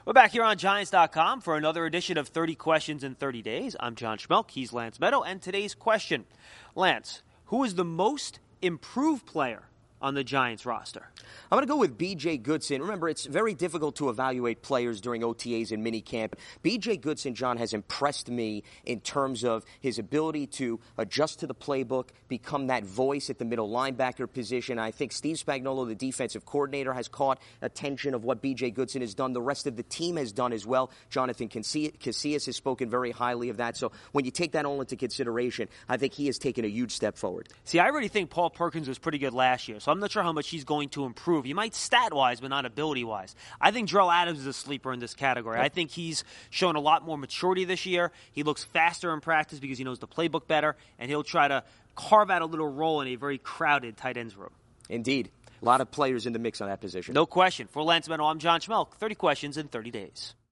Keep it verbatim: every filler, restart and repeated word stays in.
We're back here on Giants dot com for another edition of thirty Questions in thirty days. I'm John Schmelk. He's Lance Meadow. And today's question, Lance, who is the most improved player on the Giants roster? I'm going to go with B J Goodson. Remember, it's very difficult to evaluate players during O T As and minicamp. B J Goodson, John, has impressed me in terms of his ability to adjust to the playbook, become that voice at the middle linebacker position. I think Steve Spagnuolo, the defensive coordinator, has caught attention of what B J Goodson has done. The rest of the team has done as well. Jonathan Casillas has spoken very highly of that. So when you take that all into consideration, I think he has taken a huge step forward. See, I already think Paul Perkins was pretty good last year, so I'm not sure how much he's going to improve. He might stat-wise, but not ability-wise. I think Jarrell Adams is a sleeper in this category. I think he's shown a lot more maturity this year. He looks faster in practice because he knows the playbook better, and he'll try to carve out a little role in a very crowded tight ends room. Indeed. A lot of players in the mix on that position. No question. For Lance Meadow, I'm John Schmelk. thirty Questions in thirty days.